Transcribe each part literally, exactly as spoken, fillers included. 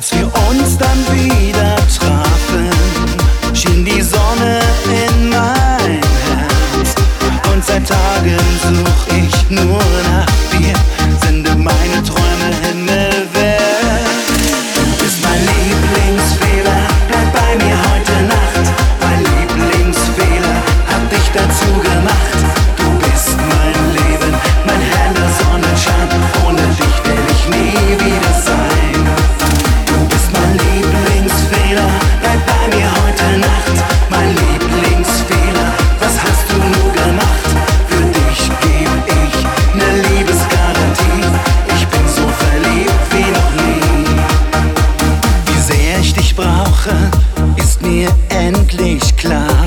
Als wir uns dann wieder trafen, schien die Sonne in mein Herz. Und seit Tagen such ich nur nach dir, sende meine Träume himmelwärts. Du bist mein Lieblingsfehler, bleib bei mir heute Nacht. Mein Lieblingsfehler hat dich dazu gemacht. Du bist mein Leben, mein heller Sonnenschein. Ohne dich will ich nie wieder sein. Du bist mein Lieblingsfehler, bleib bei mir heute Nacht. Mein Lieblingsfehler, was hast du nur gemacht? Für dich geb ich ne Liebesgarantie. Ich bin so verliebt wie noch nie. Wie sehr ich dich brauche, ist mir endlich klar.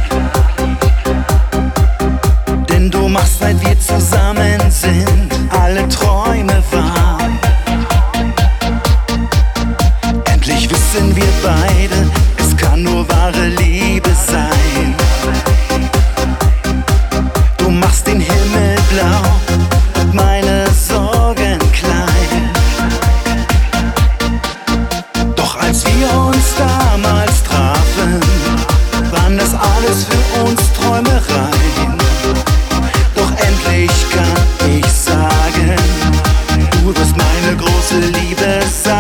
Denn du machst, seit wir zusammen sind, alle Träume wahr. Endlich wissen wir beide, es kann nur wahre Liebe sein. Du machst den Himmel blau und meine Sorgen klein. Doch als wir uns damals trafen, waren das alles für uns Träumereien. Doch endlich kann ich sagen, du wirst meine große Liebe sein.